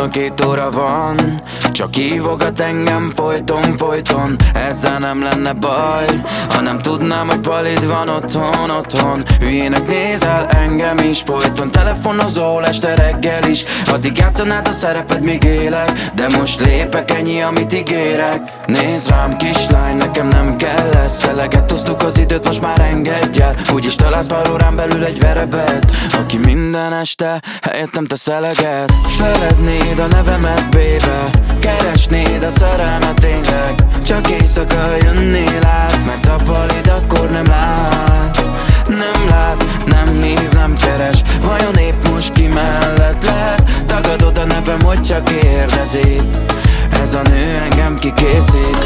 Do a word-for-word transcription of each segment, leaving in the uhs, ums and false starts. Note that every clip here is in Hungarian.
Hajnal két óra van, csak hívogat engem folyton, folyton. Ezzel nem lenne baj, ha nem tudnám, hogy Palid van otthon, otthon. Hülyének nézel engem is folyton, telefonozol este reggel is. Addig játszanád a szereped, míg élek, de most lépek, ennyi, amit ígérek. Nézd rám, kislány, nekem nem kell lesz. Eleget osztuk az időt, most már engedj el. Úgyis találsz pár órán belül egy verebet, aki minden este helyettem tesz eleget. Felednéd a nevemet, baby, keresnéd a szerelmet tényleg. Csak éjszaka jönnél át, mert a Palid akkor nem lát. Nem lát, nem hív, nem keres. Vajon épp most ki mellett lehet? Tagadod a nevem, hogy csak érdezi. Ez a nő engem kikészít.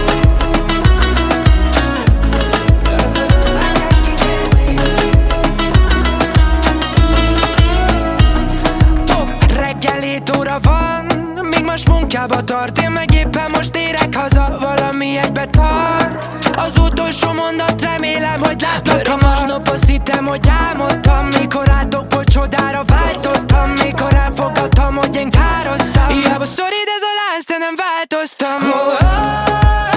Hét óra van, míg most munkába tart. Én meg éppen most érek haza, valami egybe tart. Az utolsó mondat, remélem, hogy látlak hamar. Másnap azt hittem, hogy álmodtam, mikor álltok, hogy csodára váltottam. Mikor elfogadtam, hogy én károztam. Hiába szorít ez a láz, de nem változtam. oh, oh, oh.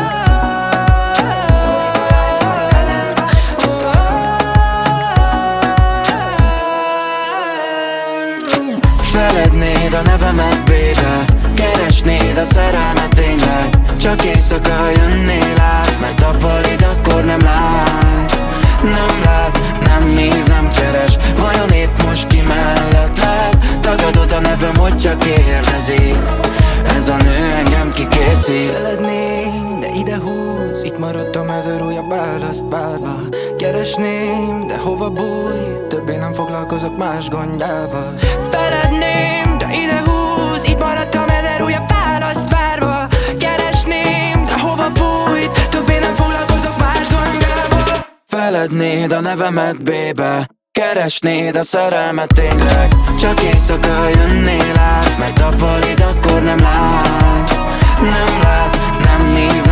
Felednéd a nevemet, baby, keresnéd a szerelmet tényleg. Csak éjszaka jönnél át, mert a Palid akkor nem lát. Nem lát, nem hív, nem keres. Vajon épp most ki mellett lehet? Tagadod a nevem, hogy csak érdezi. Ez a nő engem kikészít. Feledném, de ide húz, itt maradtam ezer újabb választ várva. Keresném, de hova bújj, többé nem foglalkozok más gondjával. Feledném, de ide húz, itt maradtam ezer újabb választ várva. Keresném, de hova bújj, többé nem foglalkozok más gondjával. Felednéd a nevemet, baby, keresnéd a szerelmet tényleg. Csak éjszaka jönnél át, mert a Palid akkor nem lát. Nem lát, nem hív,